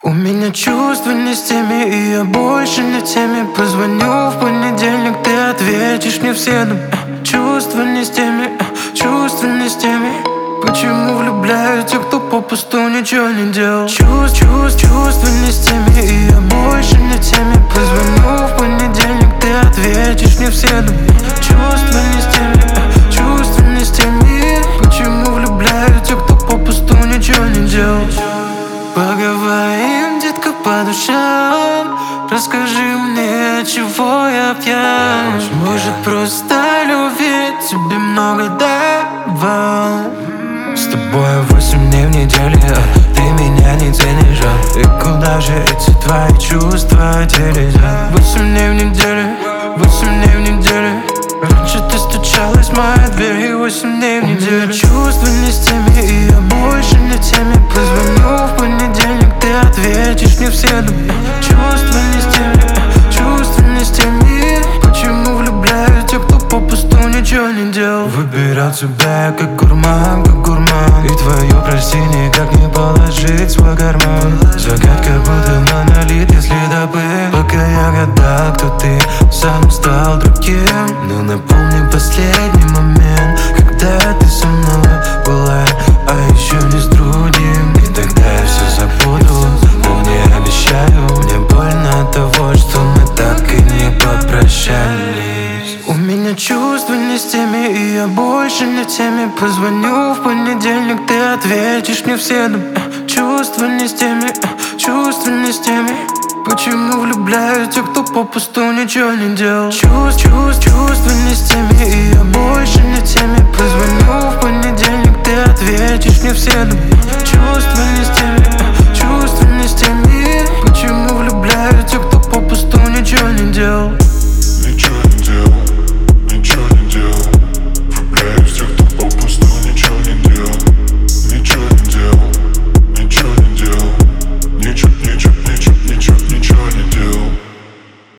У меня чувства не с теми, и я больше не в теме. Позвоню в понедельник, ты ответишь мне в среду. Чувства не с теми, чувства не с теми. Почему влюбляют те, кто попусту ничего не делал? Чувства не с теми, и я больше не в теме. Позвоню в понедельник, ты ответишь мне в среду. Чувства не с теми, чувства не с теми. Почему влюбляют те, кто попусту ничего не делал? Поговорим, детка, по душам. Расскажи мне, чего я пьян. Может, просто любви тебе много давал. С тобой 8 дней в неделю, ты меня не ценишь. И куда же эти твои чувства делись? 8 дней в неделю, 8 дней в неделю. Раньше ты стучалась в мою дверь, и 8 дней в неделю. Чувства не с теми, и я больше не в теме. Позвоню в понедельник, ты ответишь мне в среду. Чувства не с теми, чувства не с теми. Почему влюбляют те, кто попусту ничего не делал? Выбирал тебя как гурман, и твое прости никак не положить в свой карман. Загадка будто монолит, если добыть. Пока я гадал, кто ты, сам стал другим. Но напомни последний момент, когда ты со мной была, а еще не с другим. И тогда я все забуду, но не обещаю. Мне больно от того, что мы так и не попрощались. У меня чувства не с теми, и я больше не в теме. Позвоню в понедельник, ты ответишь мне в среду. Чувства не с теми, чувства не с теми. Почему влюбляют те, кто попусту ничего не делал? Чувства не с теми, и я больше не в теме. Позвоню в понедельник, ты ответишь мне в среду. Чувства не с теми, чувства не с теми. Почему влюбляют те, кто попусту ничего не делал?